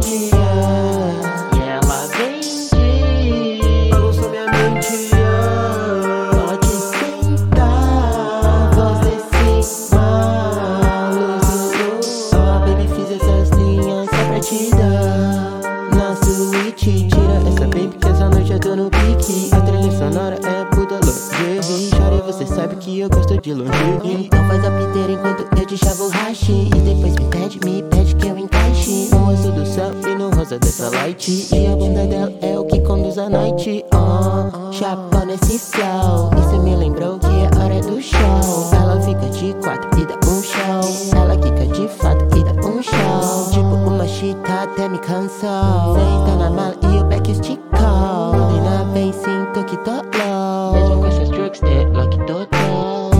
E ela vende, bagunçou minha mente. Pode sentar, você se maluco. Ó, baby, fiz essas linhas só pra te dar na suíte. Tira essa baby que essa noite eu tô no pique. A trilha sonora é puta lingerie. Chore, você sabe que eu gosto de lingerie. Então faz a piteira enquanto eu te chavo o hashi. E depois me pede que eu encaixe no rosto do céu e no rosa dessa light. E a bunda dela é o que conduz a noite. Chapa nesse flow. Isso me lembrou que é hora do show. Ela fica de quatro e dá um show. Ela quica de fato e dá um show. Tipo uma chita até me cansou. Cê está na mala e o back esticou. Menina bem, sinto que tô low. Mesmo com essas drugs, é lucky total.